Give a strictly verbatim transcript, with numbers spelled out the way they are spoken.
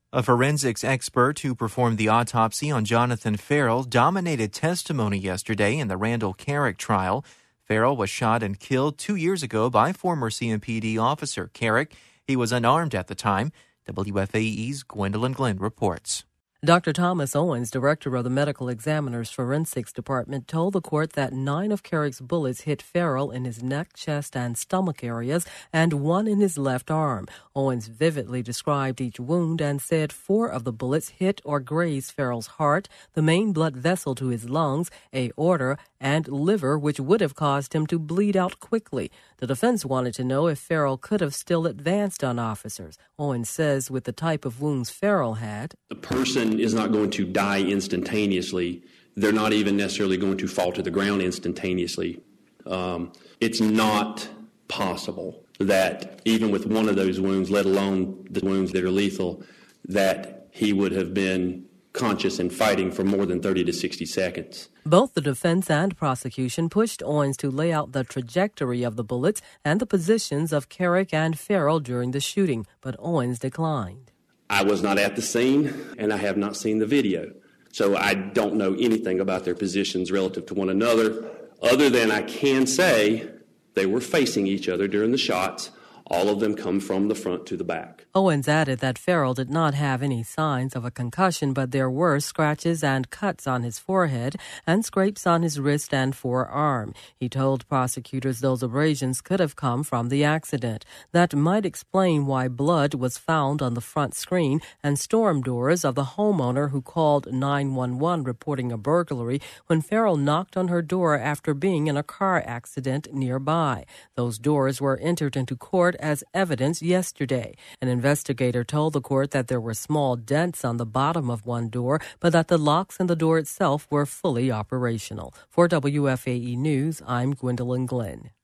A forensics expert who performed the autopsy on Jonathan Ferrell dominated testimony yesterday in the Randall Carrick trial. Ferrell was shot and killed two years ago by former C M P D officer Carrick. He was unarmed at the time. W F A E's Gwendolyn Glenn reports. Doctor Thomas Owens, director of the Medical Examiner's Forensics Department, told the court that nine of Carrick's bullets hit Ferrell in his neck, chest, and stomach areas, and one in his left arm. Owens vividly described each wound and said four of the bullets hit or grazed Ferrell's heart, the main blood vessel to his lungs, aorta, and liver, which would have caused him to bleed out quickly. The defense wanted to know if Ferrell could have still advanced on officers. Owens says with the type of wounds Ferrell had, the person is not going to die instantaneously. They're not even necessarily going to fall to the ground instantaneously. Um, it's not possible that even with one of those wounds, let alone the wounds that are lethal, that he would have been conscious and fighting for more than thirty to sixty seconds. Both the defense and prosecution pushed Owens to lay out the trajectory of the bullets and the positions of Carrick and Ferrell during the shooting, but Owens declined. I was not at the scene, and I have not seen the video, so I don't know anything about their positions relative to one another, other than I can say they were facing each other during the shots. All of them come from the front to the back. Owens added that Ferrell did not have any signs of a concussion, but there were scratches and cuts on his forehead and scrapes on his wrist and forearm. He told prosecutors those abrasions could have come from the accident. That might explain why blood was found on the front screen and storm doors of the homeowner who called nine one one reporting a burglary when Ferrell knocked on her door after being in a car accident nearby. Those doors were entered into court as evidence yesterday. An investigator told the court that there were small dents on the bottom of one door, but that the locks in the door itself were fully operational. For W F A E News, I'm Gwendolyn Glenn.